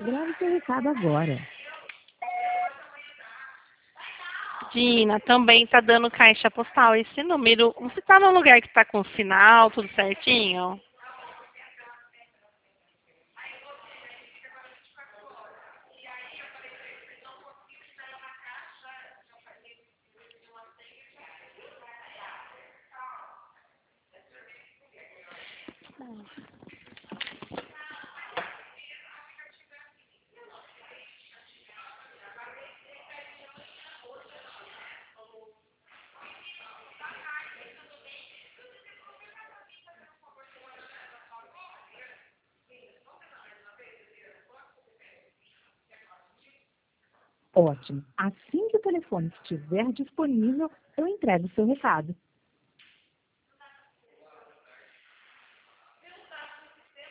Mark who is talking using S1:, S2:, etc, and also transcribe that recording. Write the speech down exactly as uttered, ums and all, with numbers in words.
S1: Grave seu recado agora.
S2: Dina, também tá dando caixa postal esse número. Você tá num lugar que tá com sinal, tudo certinho?
S1: Ótimo. Assim que o telefone estiver disponível, eu entrego o seu recado.